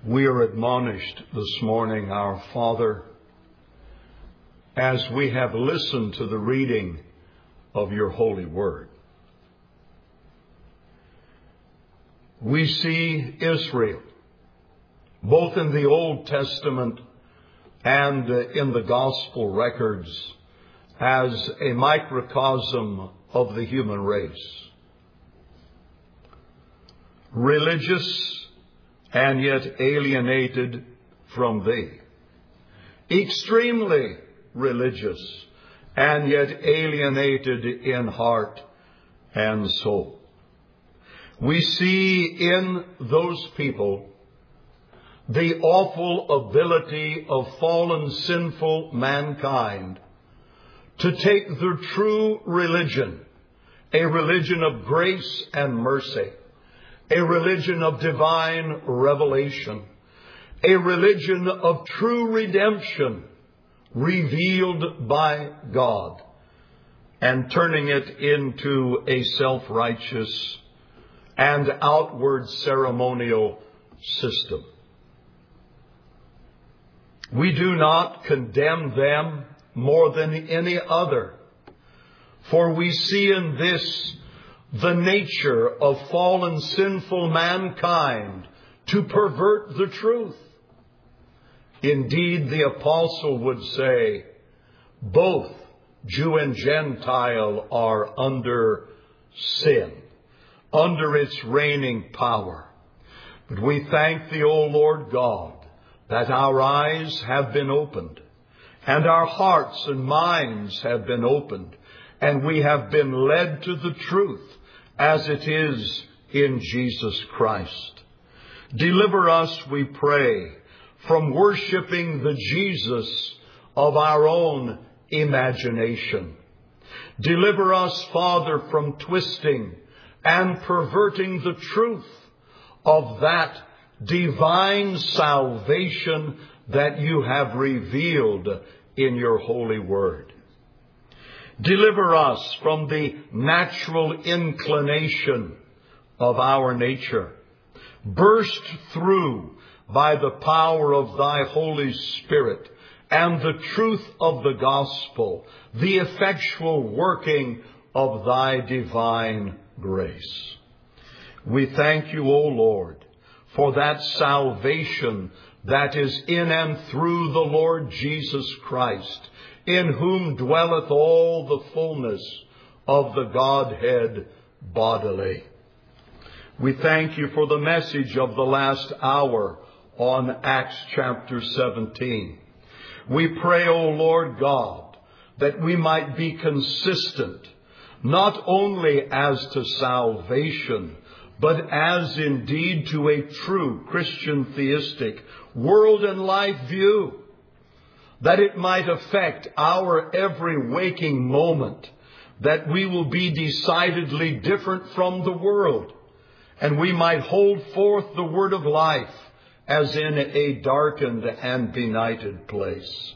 We are admonished this morning, our Father, as we have listened to the reading of your holy word. We see Israel, both in the Old Testament and in the gospel records, as a microcosm of the human race. Religious and yet alienated from thee. Extremely religious and yet alienated in heart and soul. We see in those people the awful ability of fallen, sinful mankind to take their true religion, a religion of grace and mercy, a religion of divine revelation, a religion of true redemption revealed by God, and turning it into a self-righteous and outward ceremonial system. We do not condemn them more than any other, for we see in this the nature of fallen, sinful mankind to pervert the truth. Indeed, the apostle would say, both Jew and Gentile are under sin, under its reigning power. But we thank thee, O Lord God, that our eyes have been opened, and our hearts and minds have been opened, and we have been led to the truth as it is in Jesus Christ. Deliver us, we pray, from worshiping the Jesus of our own imagination. Deliver us, Father, from twisting and perverting the truth of that divine salvation that you have revealed in your holy word. Deliver us from the natural inclination of our nature, burst through by the power of thy Holy Spirit and the truth of the gospel, the effectual working of thy divine grace. We thank you, O Lord, for that salvation that is in and through the Lord Jesus Christ, in whom dwelleth all the fullness of the Godhead bodily. We thank you for the message of the last hour on Acts chapter 17. We pray, O Lord God, that we might be consistent, not only as to salvation, but as indeed to a true Christian theistic world and life view, that it might affect our every waking moment, that we will be decidedly different from the world, and we might hold forth the word of life as in a darkened and benighted place.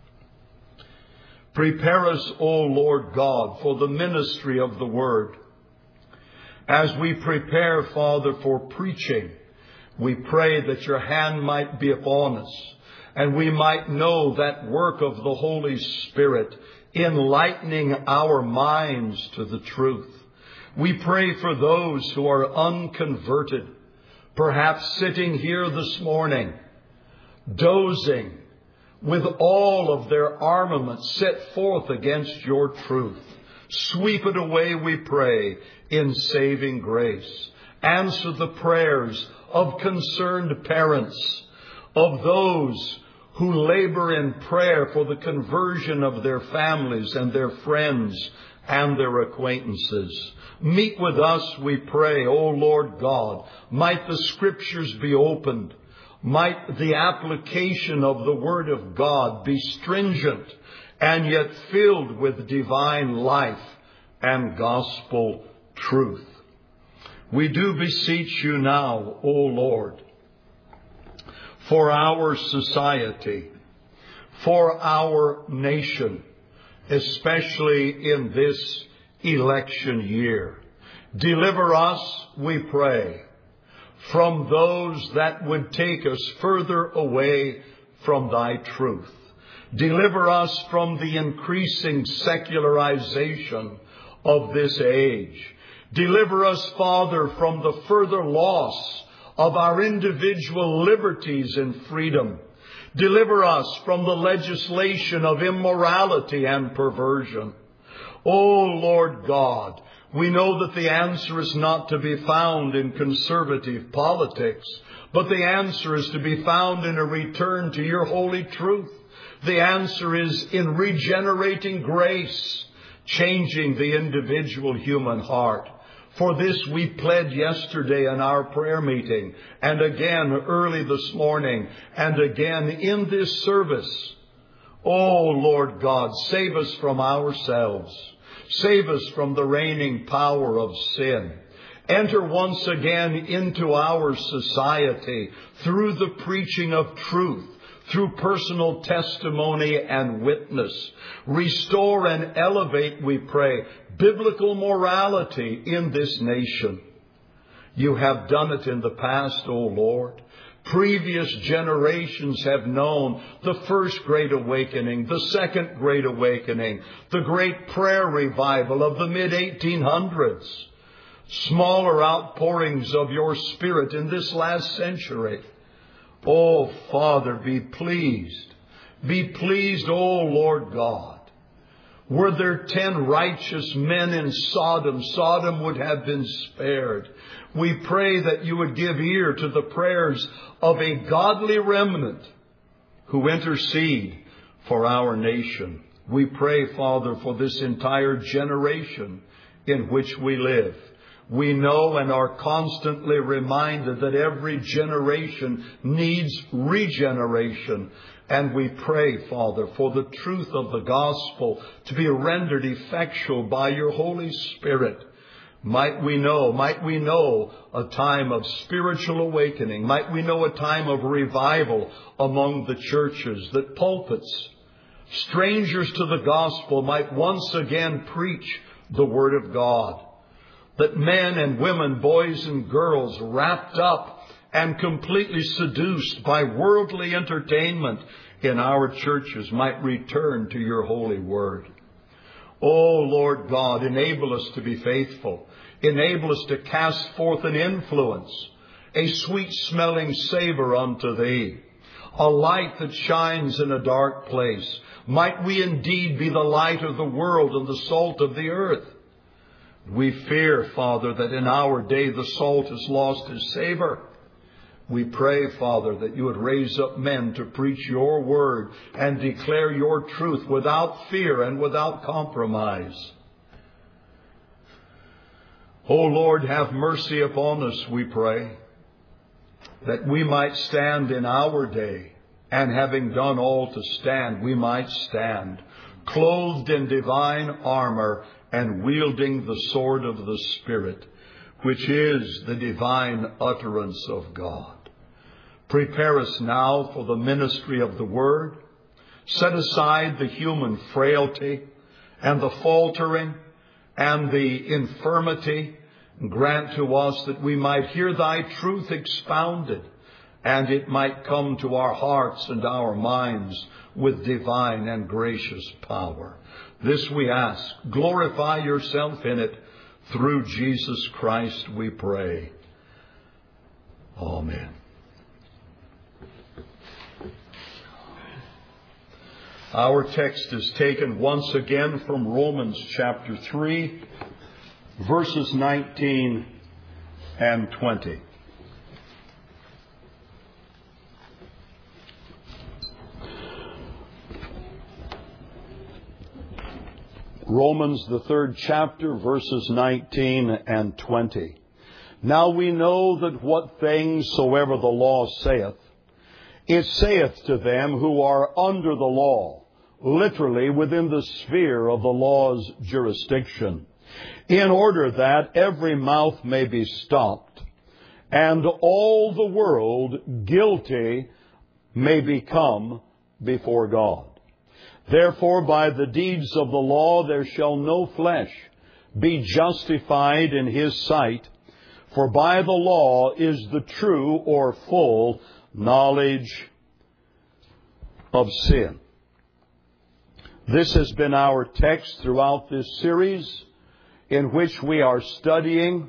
Prepare us, O Lord God, for the ministry of the word. As we prepare, Father, for preaching, we pray that your hand might be upon us, and we might know that work of the Holy Spirit, enlightening our minds to the truth. We pray for those who are unconverted, perhaps sitting here this morning, dozing, with all of their armament set forth against your truth. Sweep it away, we pray, in saving grace. Answer the prayers of concerned parents, of those who labor in prayer for the conversion of their families and their friends and their acquaintances. Meet with us, we pray, O Lord God. Might the Scriptures be opened. Might the application of the Word of God be stringent and yet filled with divine life and gospel truth. We do beseech you now, O Lord, for our society, for our nation, especially in this election year. Deliver us, we pray, from those that would take us further away from thy truth. Deliver us from the increasing secularization of this age. Deliver us, Father, from the further loss of our individual liberties and freedom. Deliver us from the legislation of immorality and perversion. O Lord God, we know that the answer is not to be found in conservative politics, but the answer is to be found in a return to your holy truth. The answer is in regenerating grace, changing the individual human heart. For this we pled yesterday in our prayer meeting, and again early this morning, and again in this service. Oh Lord God, save us from ourselves. Save us from the reigning power of sin. Enter once again into our society through the preaching of truth, through personal testimony and witness. Restore and elevate, we pray, biblical morality in this nation. You have done it in the past, O Lord. Previous generations have known the first Great Awakening, the second Great Awakening, the Great Prayer Revival of the mid-1800s. Smaller outpourings of your Spirit in this last century. Oh, Father, be pleased. Be pleased, O Lord God. Were there 10 righteous men in Sodom, Sodom would have been spared. We pray that you would give ear to the prayers of a godly remnant who intercede for our nation. We pray, Father, for this entire generation in which we live. We know and are constantly reminded that every generation needs regeneration. And we pray, Father, for the truth of the gospel to be rendered effectual by your Holy Spirit. Might we know a time of spiritual awakening. Might we know a time of revival among the churches, that pulpits, strangers to the gospel, might once again preach the Word of God. That men and women, boys and girls, wrapped up and completely seduced by worldly entertainment in our churches might return to your holy word. Oh, Lord God, enable us to be faithful. Enable us to cast forth an influence, a sweet-smelling savor unto thee, a light that shines in a dark place. Might we indeed be the light of the world and the salt of the earth. We fear, Father, that in our day the salt has lost its savor. We pray, Father, that you would raise up men to preach your word and declare your truth without fear and without compromise. O Lord, have mercy upon us, we pray, that we might stand in our day, and having done all to stand, we might stand, clothed in divine armor and wielding the sword of the Spirit, which is the divine utterance of God. Prepare us now for the ministry of the Word. Set aside the human frailty and the faltering and the infirmity. Grant to us that we might hear thy truth expounded, and it might come to our hearts and our minds with divine and gracious power. This we ask. Glorify yourself in it. Through Jesus Christ we pray. Amen. Our text is taken once again from Romans chapter 3, verses 19 and 20. Romans, the 3rd chapter, verses 19 and 20. Now we know that what things soever the law saith, it saith to them who are under the law, literally within the sphere of the law's jurisdiction, in order that every mouth may be stopped, and all the world guilty may become before God. Therefore, by the deeds of the law there shall no flesh be justified in his sight, For by the law is the true or full knowledge of sin. This has been our text throughout this series, in which we are studying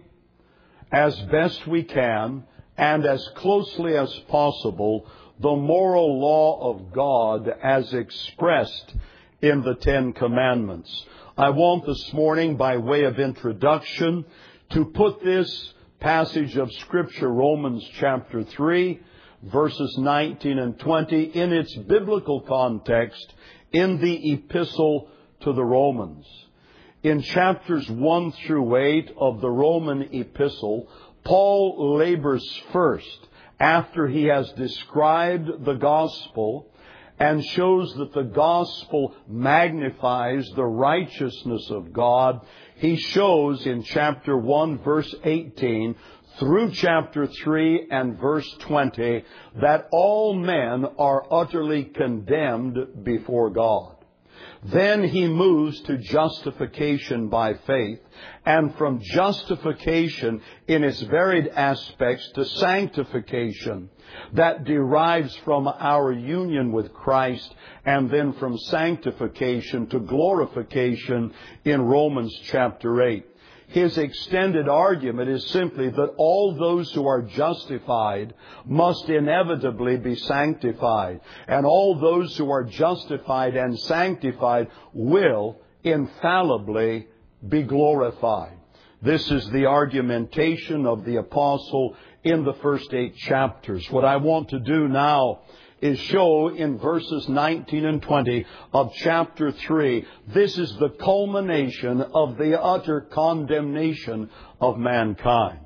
as best we can and as closely as possible the moral law of God as expressed in the Ten Commandments. I want this morning, by way of introduction, to put this passage of Scripture, Romans chapter 3, verses 19 and 20, in its biblical context in the epistle to the Romans. In chapters 1 through 8 of the Roman epistle, Paul labors first, after he has described the gospel and shows that the gospel magnifies the righteousness of God. He shows in chapter 1, verse 18, through chapter 3 and verse 20, that all men are utterly condemned before God. Then he moves to justification by faith, and from justification in its varied aspects to sanctification that derives from our union with Christ, and then from sanctification to glorification in Romans chapter 8. His extended argument is simply that all those who are justified must inevitably be sanctified, and all those who are justified and sanctified will infallibly be glorified. This is the argumentation of the apostle in the first 8 chapters. What I want to do now is show in verses 19 and 20 of chapter 3, this is the culmination of the utter condemnation of mankind.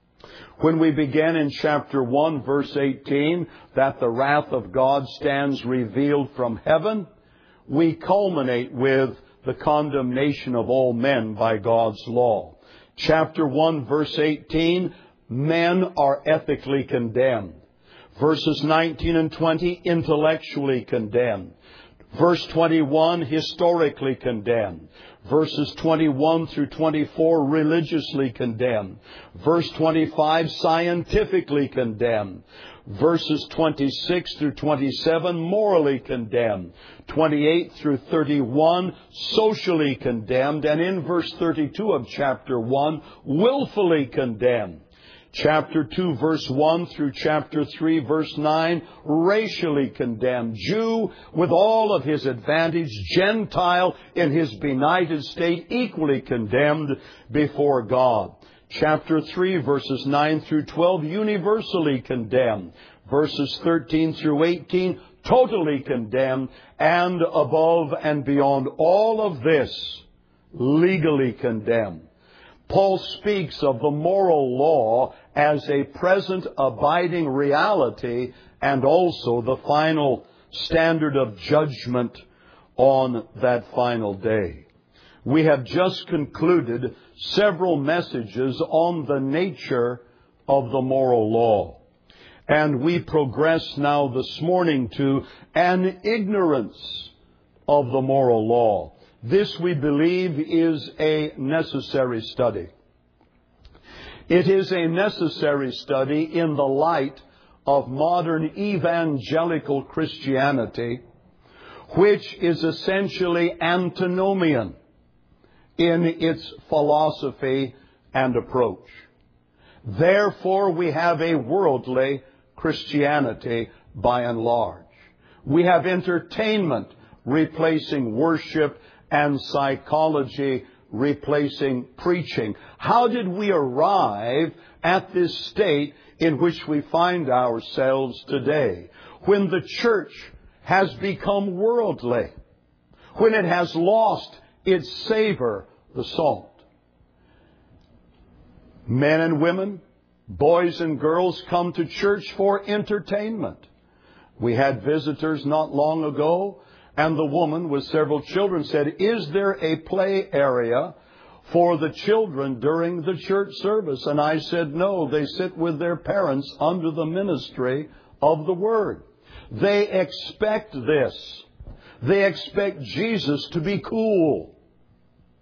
When we began in chapter 1, verse 18, that the wrath of God stands revealed from heaven, we culminate with the condemnation of all men by God's law. Chapter 1, verse 18, men are ethically condemned. Verses 19 and 20, intellectually condemned. Verse 21, historically condemned. Verses 21 through 24, religiously condemned. Verse 25, scientifically condemned. Verses 26 through 27, morally condemned. 28 through 31, socially condemned. And in verse 32 of chapter 1, willfully condemned. Chapter 2, verse 1 through chapter 3, verse 9, racially condemned. Jew with all of his advantage, Gentile in his benighted state, equally condemned before God. Chapter 3, verses 9 through 12, universally condemned. Verses 13 through 18, totally condemned. And above and beyond all of this, legally condemned. Paul speaks of the moral law as a present abiding reality and also the final standard of judgment on that final day. We have just concluded several messages on the nature of the moral law. And we progress now this morning to an ignorance of the moral law. This, we believe, is a necessary study. It is a necessary study in the light of modern evangelical Christianity, which is essentially antinomian in its philosophy and approach. Therefore, we have a worldly Christianity by and large. We have entertainment replacing worship and psychology replacing preaching. How did we arrive at this state in which we find ourselves today, when the church has become worldly, when it has lost its savor, the salt? Men and women, boys and girls come to church for entertainment. We had visitors not long ago, and the woman with several children said, "Is there a play area for the children during the church service?" And I said, "No, they sit with their parents under the ministry of the Word." They expect this. They expect Jesus to be cool.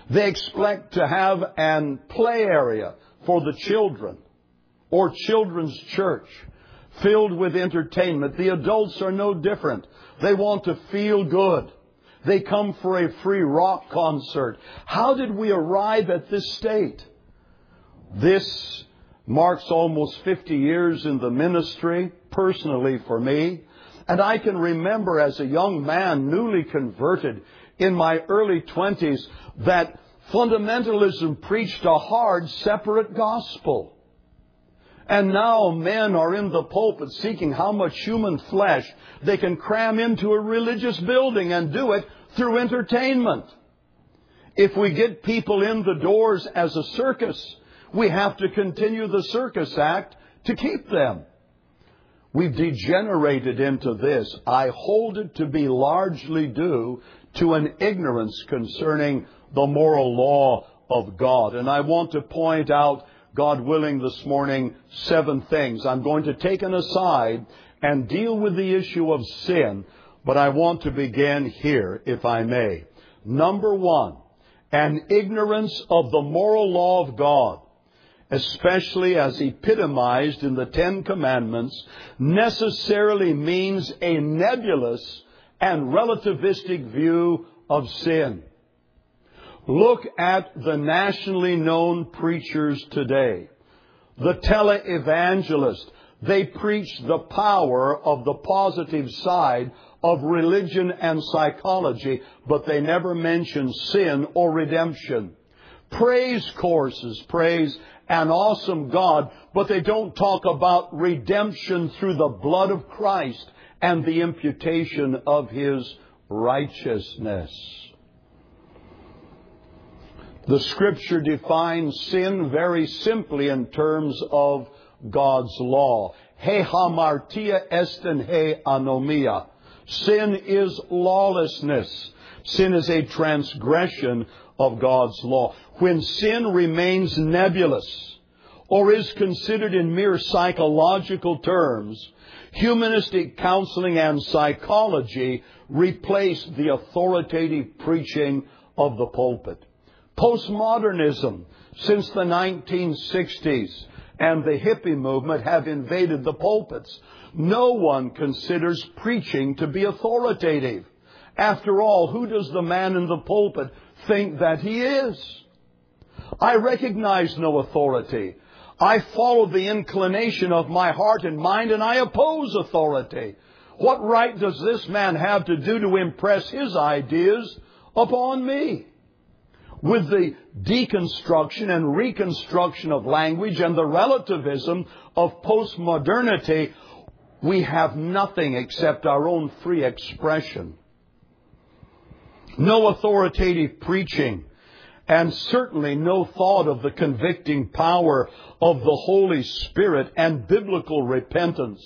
They expect to have an play area for the children or children's church filled with entertainment. The adults are no different. They want to feel good. They come for a free rock concert. How did we arrive at this state? This marks almost 50 years in the ministry, personally for me. And I can remember as a young man, newly converted in my early 20s, that fundamentalism preached a hard, separate gospel. And now men are in the pulpit seeking how much human flesh they can cram into a religious building and do it through entertainment. If we get people in the doors as a circus, we have to continue the circus act to keep them. We've degenerated into this. I hold it to be largely due to an ignorance concerning the moral law of God. And I want to point out, God willing, this morning, 7 things. I'm going to take an aside and deal with the issue of sin, but I want to begin here, if I may. Number 1, an ignorance of the moral law of God, especially as epitomized in the 10 Commandments, necessarily means a nebulous and relativistic view of sin. Look at the nationally known preachers today. The televangelists. They preach the power of the positive side of religion and psychology, but they never mention sin or redemption. Praise courses praise an awesome God, but they don't talk about redemption through the blood of Christ and the imputation of His righteousness. The Scripture defines sin very simply in terms of God's law. He hamartia esten he anomia. Sin is lawlessness. Sin is a transgression of God's law. When sin remains nebulous or is considered in mere psychological terms, humanistic counseling and psychology replace the authoritative preaching of the pulpit. Postmodernism, since the 1960s, and the hippie movement have invaded the pulpits. No one considers preaching to be authoritative. After all, who does the man in the pulpit think that he is? I recognize no authority. I follow the inclination of my heart and mind, and I oppose authority. What right does this man have to do to impress his ideas upon me? With the deconstruction and reconstruction of language and the relativism of postmodernity, we have nothing except our own free expression. No authoritative preaching, and certainly no thought of the convicting power of the Holy Spirit and biblical repentance.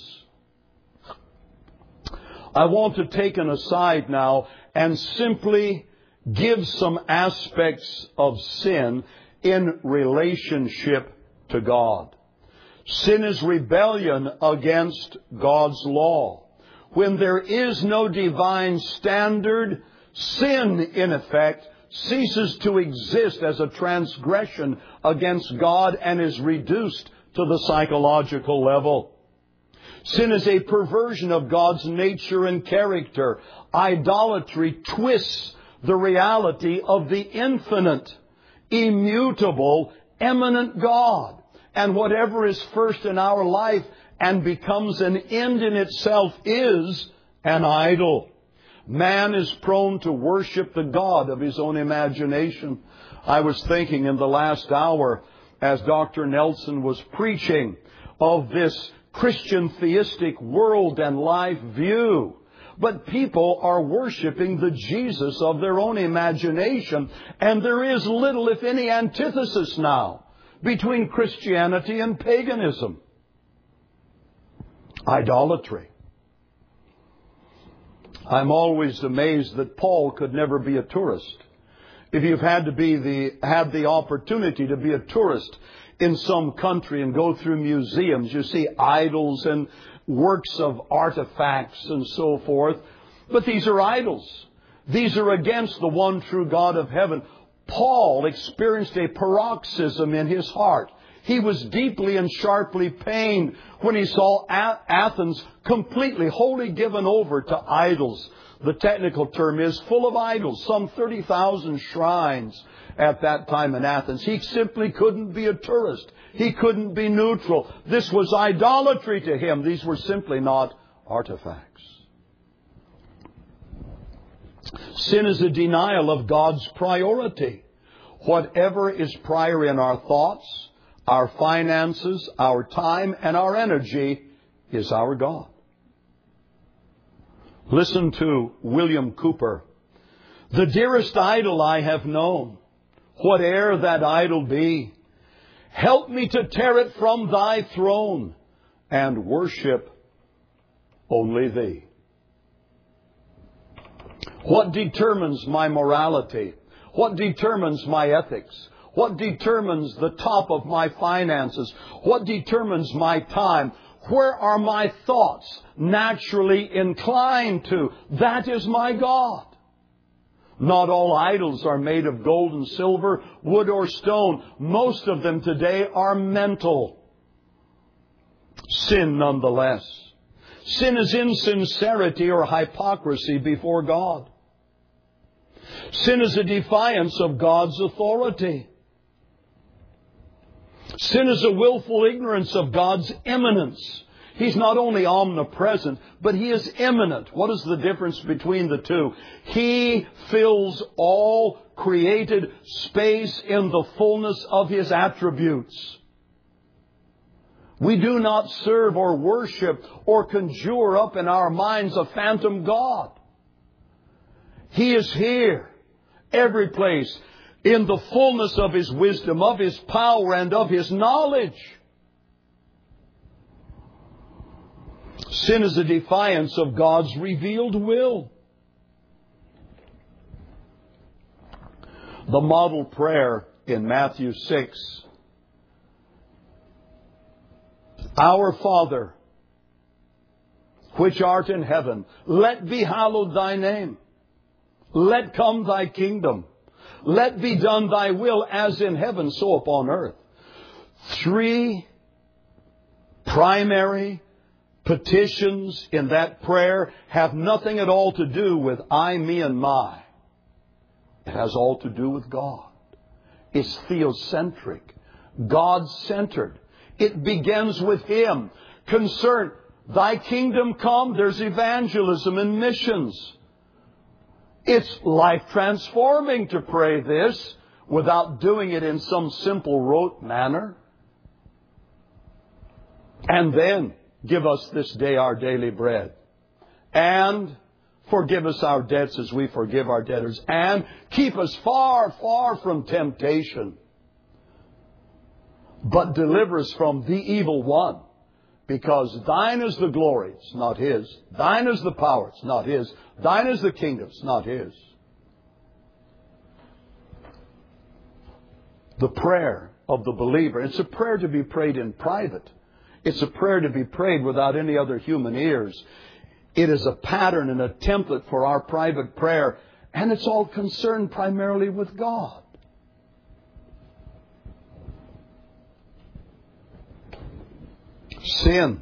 I want to take an aside now and simply give some aspects of sin in relationship to God. Sin is rebellion against God's law. When there is no divine standard, sin, in effect, ceases to exist as a transgression against God and is reduced to the psychological level. Sin is a perversion of God's nature and character. Idolatry twists the reality of the infinite, immutable, eminent God. And whatever is first in our life and becomes an end in itself is an idol. Man is prone to worship the God of his own imagination. I was thinking in the last hour, as Dr. Nelson was preaching, of this Christian theistic world and life view. But people are worshiping the Jesus of their own imagination, and there is little, if any, antithesis now between Christianity and paganism. Idolatry. I'm always amazed that Paul could never be a tourist. If you've had the opportunity to be a tourist in some country and go through museums, you see idols and works of artifacts and so forth. But these are idols. These are against the one true God of heaven. Paul experienced a paroxysm in his heart. He was deeply and sharply pained when he saw Athens completely, wholly given over to idols. The technical term is full of idols, some 30,000 shrines at that time in Athens. He simply couldn't be a tourist. He couldn't be neutral. This was idolatry to him. These were simply not artifacts. Sin is a denial of God's priority. Whatever is prior in our thoughts, our finances, our time, and our energy is our God. Listen to William Cooper. The dearest idol I have known, whate'er that idol be, help me to tear it from thy throne and worship only thee. What determines my morality? What determines my ethics? What determines the top of my finances? What determines my time? Where are my thoughts naturally inclined to? That is my God. Not all idols are made of gold and silver, wood or stone. Most of them today are mental. Sin nonetheless. Sin is insincerity or hypocrisy before God. Sin is a defiance of God's authority. Sin is a willful ignorance of God's immanence. He's not only omnipresent, but He is immanent. What is the difference between the two? He fills all created space in the fullness of His attributes. We do not serve or worship or conjure up in our minds a phantom God. He is here, every place, in the fullness of His wisdom, of His power, and of His knowledge. Sin is a defiance of God's revealed will. The model prayer in Matthew 6. Our Father, which art in heaven, let be hallowed thy name. Let come thy kingdom. Let be done thy will as in heaven, so upon earth. Three primary petitions in that prayer have nothing at all to do with I, me, and my. It has all to do with God. It's theocentric, God-centered. It begins with Him. Concern, thy kingdom come, there's evangelism and missions. It's life-transforming to pray this without doing it in some simple rote manner. And then, give us this day our daily bread. And forgive us our debts as we forgive our debtors. And keep us far, far from temptation. But deliver us from the evil one. Because thine is the glory, it's not His. Thine is the power, it's not His. Thine is the kingdom, it's not His. The prayer of the believer, it's a prayer to be prayed in private. It's a prayer to be prayed without any other human ears. It is a pattern and a template for our private prayer. And it's all concerned primarily with God. Sin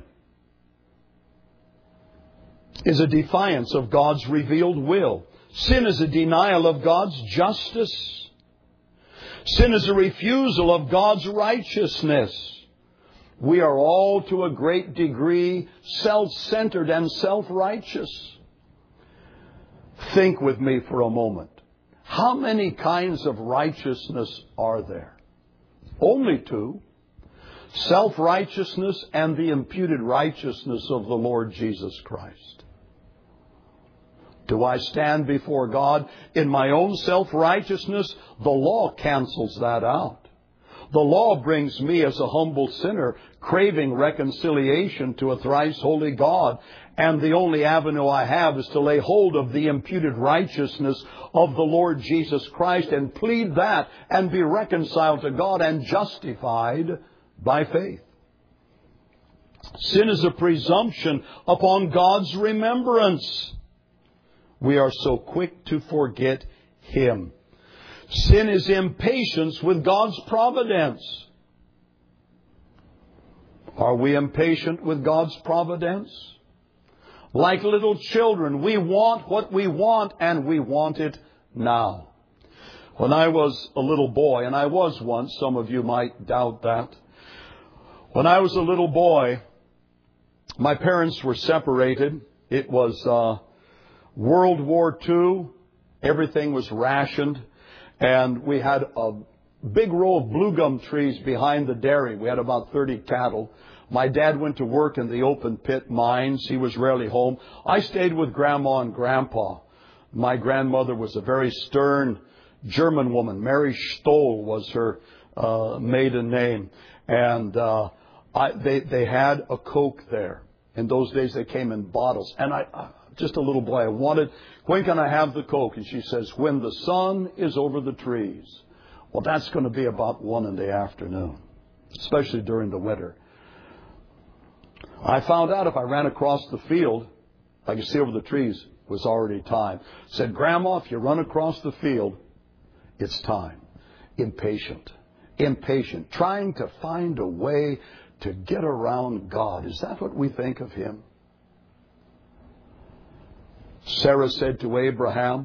is a defiance of God's revealed will. Sin is a denial of God's justice. Sin is a refusal of God's righteousness. We are all to a great degree self-centered and self-righteous. Think with me for a moment. How many kinds of righteousness are there? Only two. Self-righteousness and the imputed righteousness of the Lord Jesus Christ. Do I stand before God in my own self-righteousness? The law cancels that out. The law brings me as a humble sinner, craving reconciliation to a thrice holy God. And the only avenue I have is to lay hold of the imputed righteousness of the Lord Jesus Christ and plead that and be reconciled to God and justified by faith. Sin is a presumption upon God's remembrance. We are so quick to forget Him. Sin is impatience with God's providence. Are we impatient with God's providence? Like little children, we want what we want, and we want it now. When I was a little boy, and I was once, some of you might doubt that. When I was a little boy, my parents were separated. It was World War II. Everything was rationed. And we had a big row of blue gum trees behind the dairy. We had about 30 cattle. My dad went to work in the open pit mines. He was rarely home. I stayed with Grandma and Grandpa. My grandmother was a very stern German woman. Mary Stoll was her maiden name. And they had a Coke there. In those days, they came in bottles. And just a little boy, I wanted, when can I have the Coke? And she says, when the sun is over the trees. Well, that's going to be about 1 in the afternoon, especially during the winter. I found out if I ran across the field, I could see over the trees, it was already time. Said, Grandma, if you run across the field, it's time. Impatient. Trying to find a way to get around God. Is that what we think of Him? Sarah said to Abraham,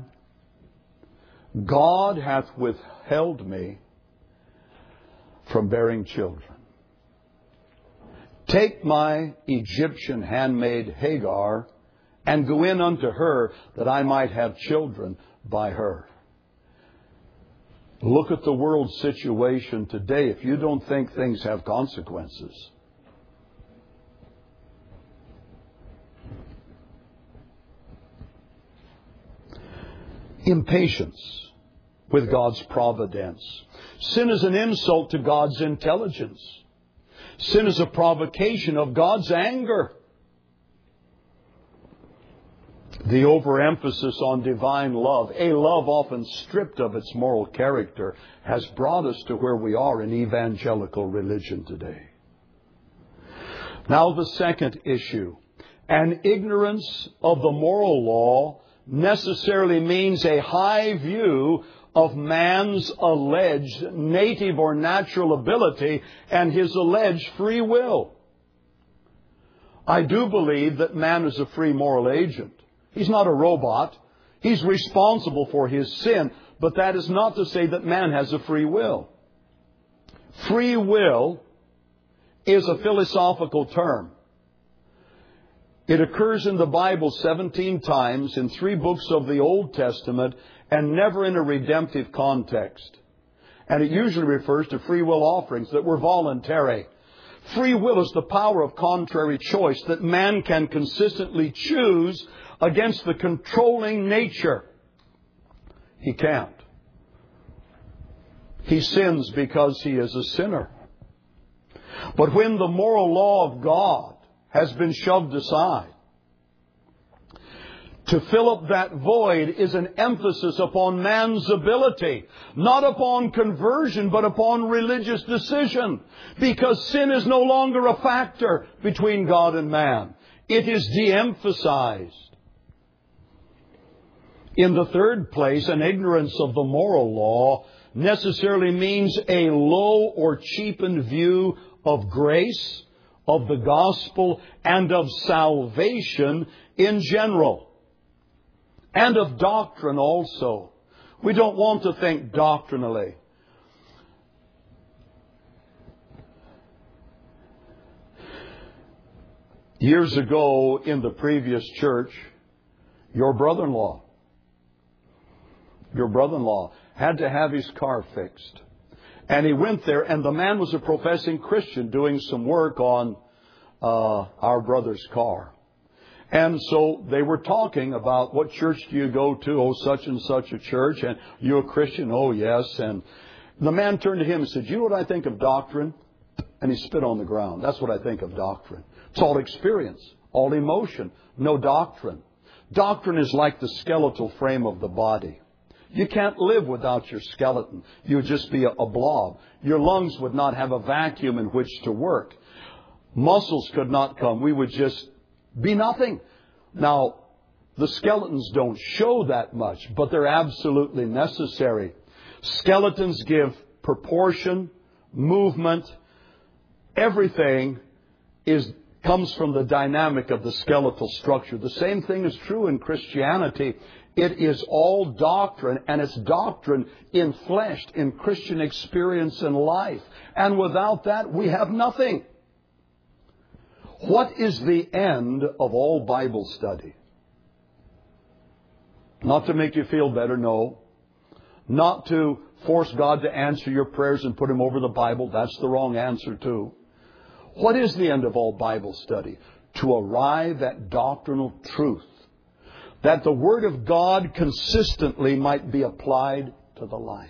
God hath withheld me from bearing children. Take my Egyptian handmaid Hagar and go in unto her that I might have children by her. Look at the world situation today if you don't think things have consequences. Impatience with God's providence. Sin is an insult to God's intelligence. Sin is a provocation of God's anger. The overemphasis on divine love, a love often stripped of its moral character, has brought us to where we are in evangelical religion today. Now the second issue. An ignorance of the moral law necessarily means a high view of man's alleged native or natural ability and his alleged free will. I do believe that man is a free moral agent. He's not a robot. He's responsible for his sin, but that is not to say that man has a free will. Free will is a philosophical term. It occurs in the Bible 17 times in 3 books of the Old Testament and never in a redemptive context. And it usually refers to free will offerings that were voluntary. Free will is the power of contrary choice that man can consistently choose against the controlling nature. He can't. He sins because he is a sinner. But when the moral law of God has been shoved aside, to fill up that void is an emphasis upon man's ability, not upon conversion, but upon religious decision, because sin is no longer a factor between God and man. It is de-emphasized. In the third place, an ignorance of the moral law necessarily means a low or cheapened view of grace, of the gospel, and of salvation in general. And of doctrine also. We don't want to think doctrinally. Years ago in the previous church, your brother-in-law had to have his car fixed. And he went there, and the man was a professing Christian doing some work on our brother's car. And so they were talking about, what church do you go to? Oh, such and such a church. And you a Christian? Oh, yes. And the man turned to him and said, you know what I think of doctrine? And he spit on the ground. That's what I think of doctrine. It's all experience, all emotion, no doctrine. Doctrine is like the skeletal frame of the body. You can't live without your skeleton. You would just be a blob. Your lungs would not have a vacuum in which to work. Muscles could not come. We would just be nothing. Now, the skeletons don't show that much, but they're absolutely necessary. Skeletons give proportion, movement. Everything comes from the dynamic of the skeletal structure. The same thing is true in Christianity. It is all doctrine, and it's doctrine infleshed in Christian experience and life. And without that, we have nothing. What is the end of all Bible study? Not to make you feel better, no. Not to force God to answer your prayers and put Him over the Bible. That's the wrong answer too. What is the end of all Bible study? To arrive at doctrinal truth, that the Word of God consistently might be applied to the life.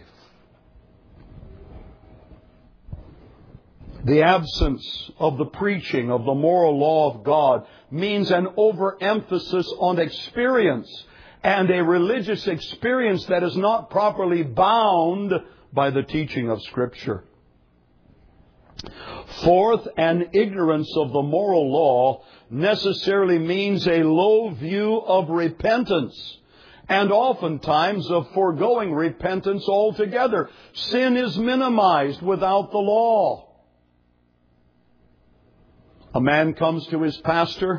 The absence of the preaching of the moral law of God means an overemphasis on experience, and a religious experience that is not properly bound by the teaching of Scripture. Fourth, an ignorance of the moral law necessarily means a low view of repentance, and oftentimes of foregoing repentance altogether. Sin is minimized without the law. A man comes to his pastor.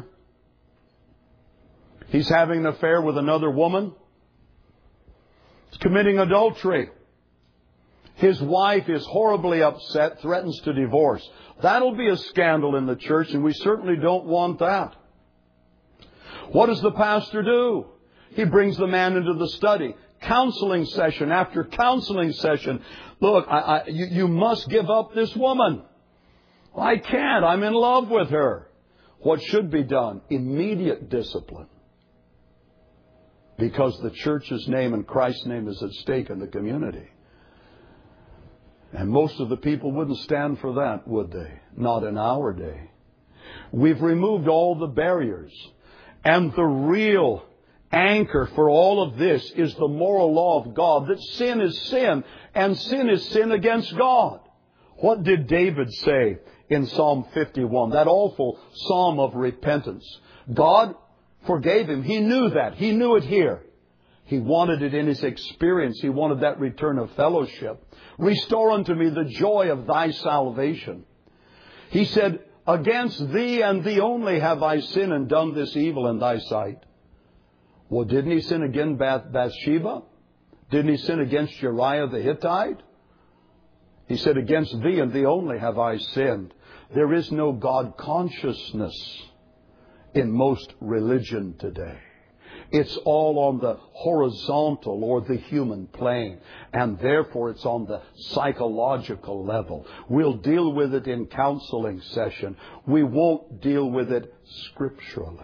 He's having an affair with another woman. He's committing adultery. His wife is horribly upset, threatens to divorce. That'll be a scandal in the church, and we certainly don't want that. What does the pastor do? He brings the man into the study. Counseling session after counseling session. Look, you must give up this woman. I can't. I'm in love with her. What should be done? Immediate discipline. Because the church's name and Christ's name is at stake in the community. And most of the people wouldn't stand for that, would they? Not in our day. We've removed all the barriers. And the real anchor for all of this is the moral law of God. That sin is sin, and sin is sin against God. What did David say in Psalm 51? That awful psalm of repentance. God forgave him. He knew that. He knew it here. He wanted it in his experience. He wanted that return of fellowship. Restore unto me the joy of thy salvation. He said, against thee and thee only have I sinned and done this evil in thy sight. Well, didn't he sin against Bathsheba? Didn't he sin against Uriah the Hittite? He said, against thee and thee only have I sinned. There is no God consciousness in most religion today. It's all on the horizontal or the human plane, and therefore it's on the psychological level. We'll deal with it in counseling session. We won't deal with it scripturally.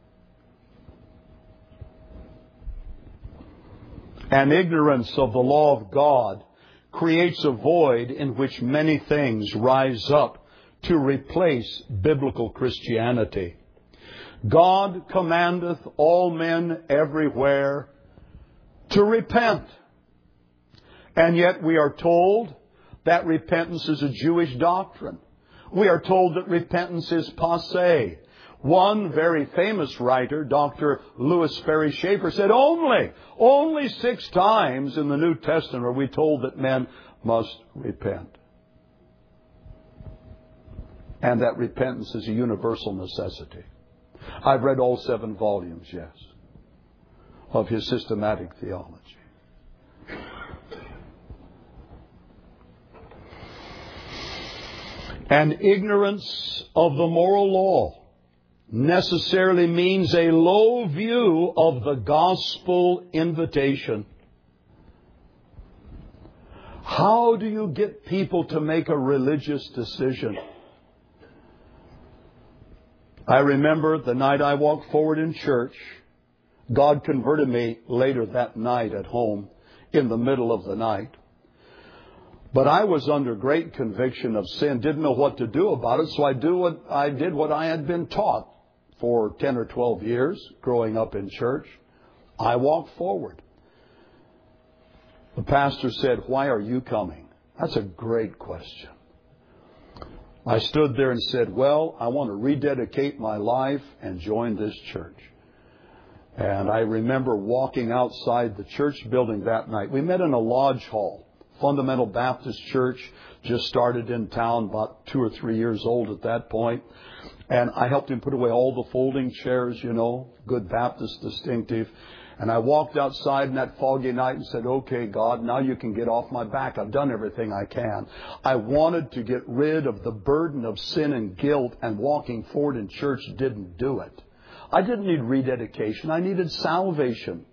An ignorance of the law of God creates a void in which many things rise up to replace biblical Christianity. God commandeth all men everywhere to repent. And yet we are told that repentance is a Jewish doctrine. We are told that repentance is passé. One very famous writer, Dr. Louis Ferry Schaeffer, said only 6 times in the New Testament are we told that men must repent. And that repentance is a universal necessity. I've read all 7 volumes, yes, of his systematic theology. An ignorance of the moral law necessarily means a low view of the gospel invitation. How do you get people to make a religious decision? I remember the night I walked forward in church. God converted me later that night at home in the middle of the night. But I was under great conviction of sin, didn't know what to do about it, so I did what I had been taught for 10 or 12 years growing up in church. I walked forward. The pastor said, "Why are you coming?" That's a great question. I stood there and said, well, I want to rededicate my life and join this church. And I remember walking outside the church building that night. We met in a lodge hall. Fundamental Baptist Church, just started in town, about 2 or 3 years old at that point. And I helped him put away all the folding chairs, good Baptist distinctive. And I walked outside in that foggy night and said, okay, God, now you can get off my back. I've done everything I can. I wanted to get rid of the burden of sin and guilt, and walking forward in church didn't do it. I didn't need rededication. I needed salvation.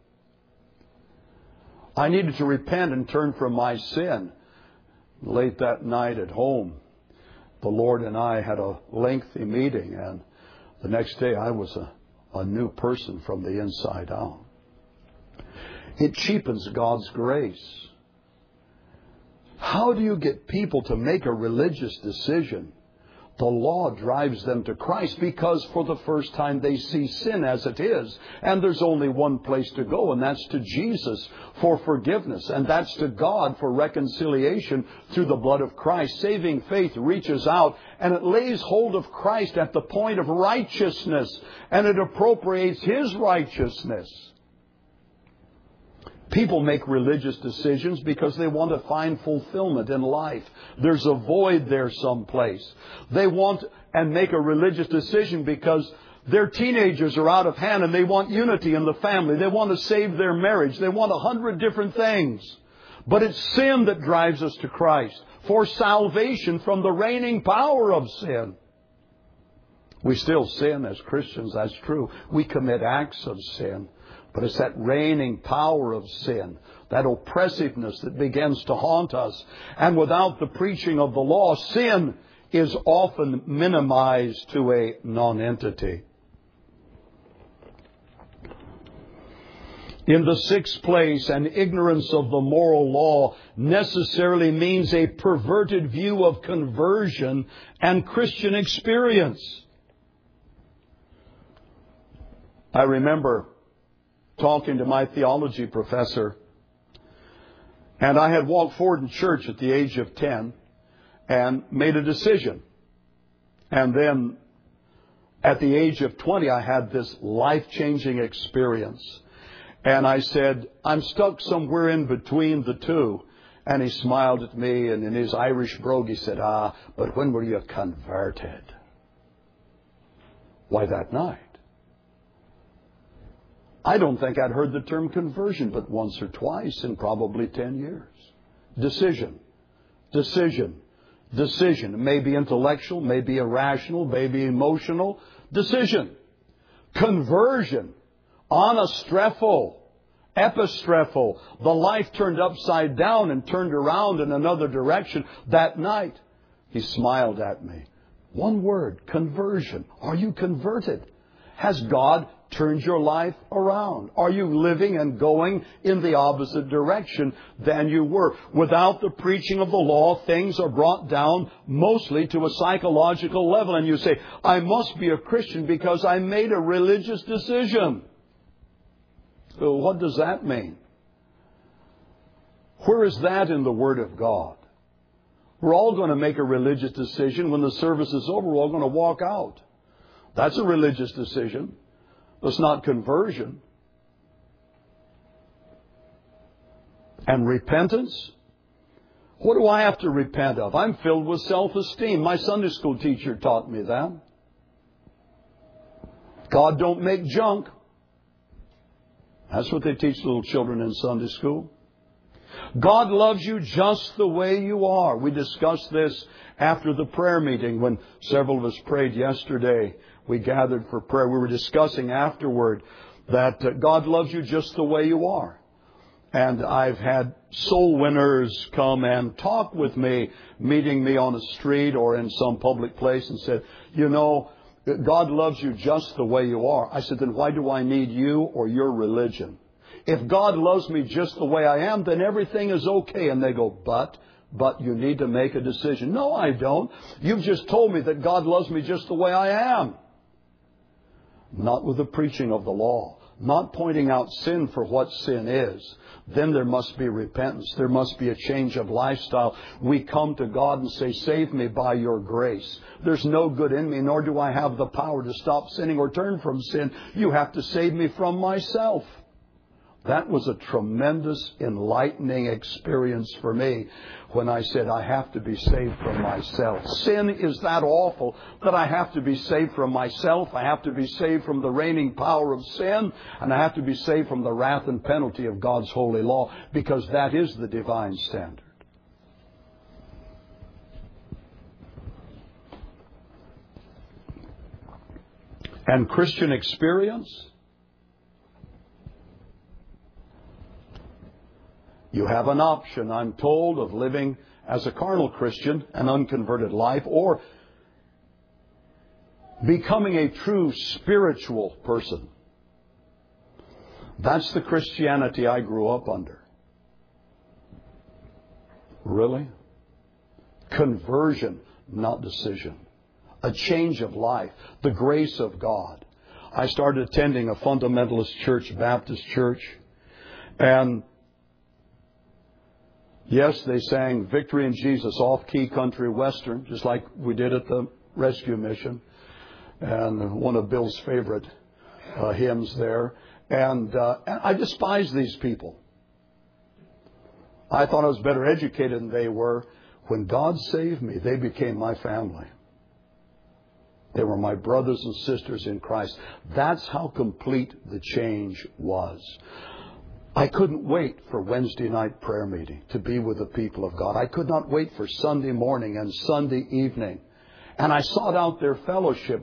I needed to repent and turn from my sin. Late that night at home, the Lord and I had a lengthy meeting, and the next day I was a new person from the inside out. It cheapens God's grace. How do you get people to make a religious decision? The law drives them to Christ because for the first time they see sin as it is. And there's only one place to go, and that's to Jesus for forgiveness. And that's to God for reconciliation through the blood of Christ. Saving faith reaches out and it lays hold of Christ at the point of righteousness, and it appropriates His righteousness. People make religious decisions because they want to find fulfillment in life. There's a void there someplace. They want and make a religious decision because their teenagers are out of hand and they want unity in the family. They want to save their marriage. They want 100 different things. But it's sin that drives us to Christ for salvation from the reigning power of sin. We still sin as Christians, that's true. We commit acts of sin. But it's that reigning power of sin, that oppressiveness that begins to haunt us. And without the preaching of the law, sin is often minimized to a nonentity. In the sixth place, an ignorance of the moral law necessarily means a perverted view of conversion and Christian experience. I remember talking to my theology professor, and I had walked forward in church at the age of 10 and made a decision. And then at the age of 20, I had this life-changing experience. And I said, I'm stuck somewhere in between the two. And he smiled at me, and in his Irish brogue he said, but when were you converted? Why, that night. I don't think I'd heard the term conversion but once or twice in probably 10 years. Decision. Decision. Decision. It may be intellectual, may be irrational, may be emotional. Decision. Conversion. Anastrepho. Epistrepho. The life turned upside down and turned around in another direction that night. He smiled at me. One word. Conversion. Are you converted? Has God turned your life around? Are you living and going in the opposite direction than you were? Without the preaching of the law, things are brought down mostly to a psychological level. And you say, I must be a Christian because I made a religious decision. So what does that mean? Where is that in the Word of God? We're all going to make a religious decision. When the service is over, we're all going to walk out. That's a religious decision. It's not conversion. And repentance? What do I have to repent of? I'm filled with self-esteem. My Sunday school teacher taught me that. God don't make junk. That's what they teach little children in Sunday school. God loves you just the way you are. We discussed this after the prayer meeting when several of us prayed yesterday. We gathered for prayer. We were discussing afterward that God loves you just the way you are. And I've had soul winners come and talk with me, meeting me on a street or in some public place and said, God loves you just the way you are. I said, then why do I need you or your religion? If God loves me just the way I am, then everything is okay. And they go, but you need to make a decision. No, I don't. You've just told me that God loves me just the way I am. Not with the preaching of the law. Not pointing out sin for what sin is. Then there must be repentance. There must be a change of lifestyle. We come to God and say, save me by your grace. There's no good in me, nor do I have the power to stop sinning or turn from sin. You have to save me from myself. That was a tremendous enlightening experience for me when I said I have to be saved from myself. Sin is that awful that I have to be saved from myself. I have to be saved from the reigning power of sin. And I have to be saved from the wrath and penalty of God's holy law, because that is the divine standard. And Christian experience, you have an option, I'm told, of living as a carnal Christian, an unconverted life, or becoming a true spiritual person. That's the Christianity I grew up under. Really? Conversion, not decision. A change of life. The grace of God. I started attending a fundamentalist church, Baptist church, and yes, they sang Victory in Jesus, off-key country western, just like we did at the rescue mission, and one of Bill's favorite hymns there. And I despised these people. I thought I was better educated than they were. When God saved me, they became my family. They were my brothers and sisters in Christ. That's how complete the change was. I couldn't wait for Wednesday night prayer meeting to be with the people of God. I could not wait for Sunday morning and Sunday evening. And I sought out their fellowship.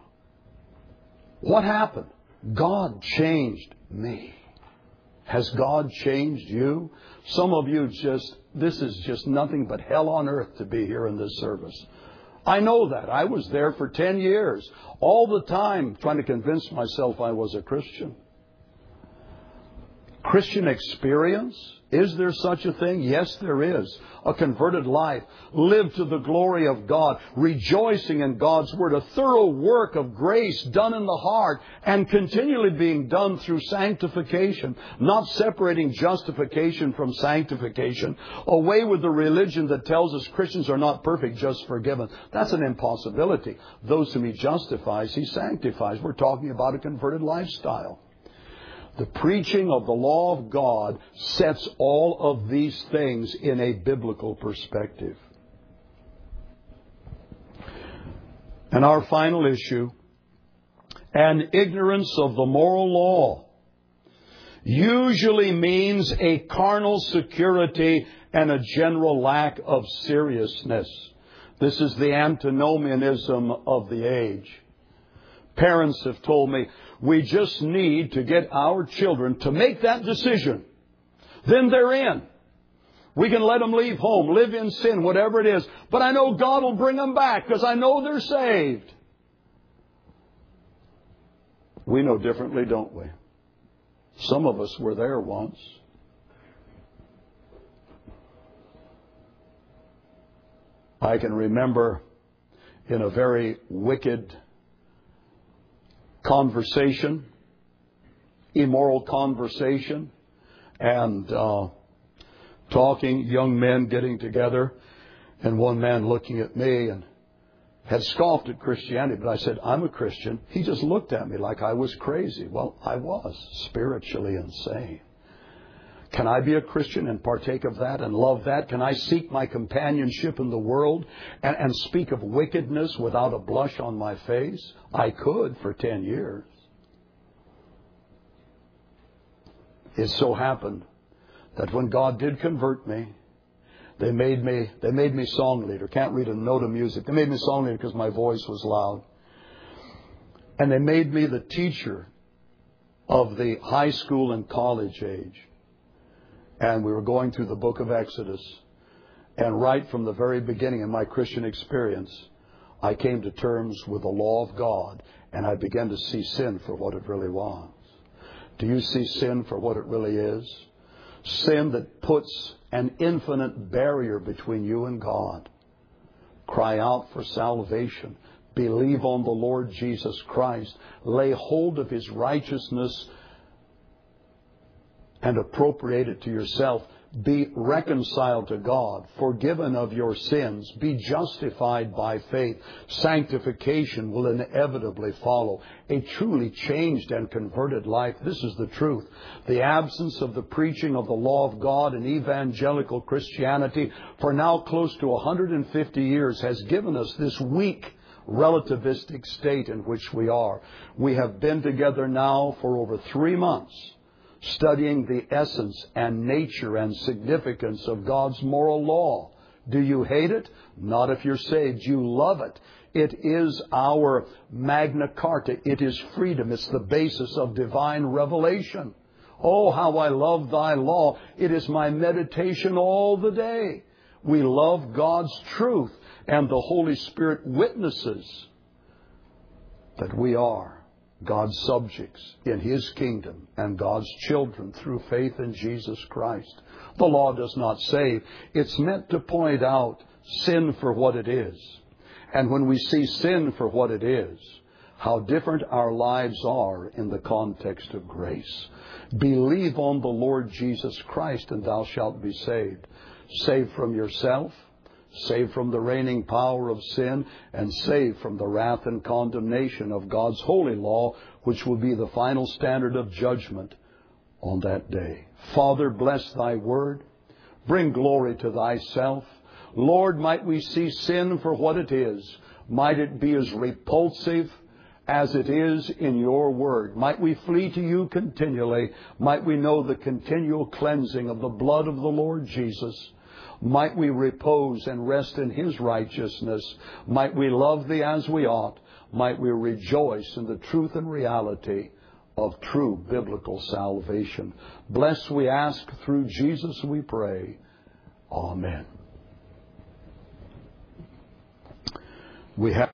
What happened? God changed me. Has God changed you? Some of you this is just nothing but hell on earth to be here in this service. I know that. I was there for 10 years, all the time trying to convince myself I was a Christian. Christian experience? Is there such a thing? Yes, there is. A converted life. Live to the glory of God, rejoicing in God's Word. A thorough work of grace done in the heart and continually being done through sanctification, not separating justification from sanctification. Away with the religion that tells us Christians are not perfect, just forgiven. That's an impossibility. Those whom He justifies, He sanctifies. We're talking about a converted lifestyle. The preaching of the law of God sets all of these things in a biblical perspective. And our final issue, an ignorance of the moral law usually means a carnal security and a general lack of seriousness. This is the antinomianism of the age. Parents have told me, we just need to get our children to make that decision. Then they're in. We can let them leave home, live in sin, whatever it is. But I know God will bring them back because I know they're saved. We know differently, don't we? Some of us were there once. I can remember in a very wicked conversation, immoral conversation, and talking, young men getting together, and one man looking at me and had scoffed at Christianity, but I said, I'm a Christian. He just looked at me like I was crazy. Well, I was spiritually insane. Can I be a Christian and partake of that and love that? Can I seek my companionship in the world and speak of wickedness without a blush on my face? I could for 10 years. It so happened that when God did convert me, they made me song leader. Can't read a note of music. They made me song leader because my voice was loud. And they made me the teacher of the high school and college age. And we were going through the book of Exodus. And right from the very beginning in my Christian experience, I came to terms with the law of God. And I began to see sin for what it really was. Do you see sin for what it really is? Sin that puts an infinite barrier between you and God. Cry out for salvation. Believe on the Lord Jesus Christ. Lay hold of His righteousness and appropriate it to yourself. be reconciled to God, forgiven of your sins, be justified by faith. Sanctification will inevitably follow. A truly changed and converted life. This is the truth. The absence of the preaching of the law of God in evangelical Christianity for now close to 150 years has given us this weak, relativistic state in which we are. We have been together now for over 3 months, studying the essence and nature and significance of God's moral law. Do you hate it? Not if you're saved. You love it. It is our Magna Carta. It is freedom. It's the basis of divine revelation. Oh, how I love thy law. It is my meditation all the day. We love God's truth, and the Holy Spirit witnesses that we are God's subjects in His kingdom and God's children through faith in Jesus Christ. The law does not save. It's meant to point out sin for what it is. And when we see sin for what it is, how different our lives are in the context of grace. Believe on the Lord Jesus Christ and thou shalt be saved. Saved from yourself, saved from the reigning power of sin, and saved from the wrath and condemnation of God's holy law, which will be the final standard of judgment on that day. Father, bless thy word. Bring glory to thyself. Lord, might we see sin for what it is. Might it be as repulsive as it is in your word. Might we flee to you continually. Might we know the continual cleansing of the blood of the Lord Jesus. Might we repose and rest in His righteousness. Might we love Thee as we ought. Might we rejoice in the truth and reality of true biblical salvation. Bless, we ask, through Jesus we pray. Amen. We have